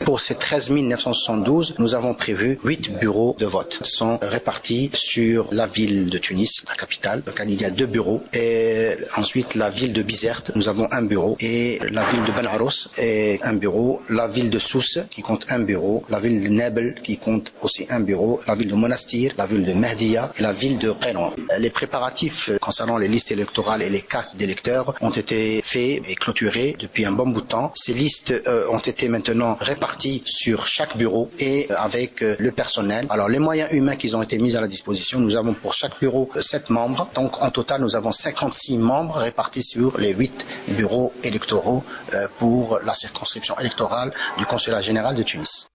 Pour ces 13 972, nous avons prévu 8 bureaux de vote. Ils sont répartis sur la ville de Tunis, la capitale, dans laquelle il y a 2 bureaux. Et ensuite, la ville de Bizerte, nous avons un bureau. Et la ville de Ben Arous est un bureau. La ville de Sousse, qui compte un bureau. La ville de Nebel, qui compte aussi un bureau. La ville de Monastir, la ville de Mehdia et la ville de Qenon. Les préparatifs concernant les listes électorales et les cartes d'électeurs ont été faits et clôturés depuis un bon bout de temps. Ces listes ont été maintenant réparties sur chaque bureau et avec le personnel. Alors les moyens humains qui ont été mis à la disposition, nous avons pour chaque bureau 7 membres. Donc en total, nous avons 56 membres répartis sur les 8 bureaux électoraux pour la circonscription électorale du Consulat général de Tunis.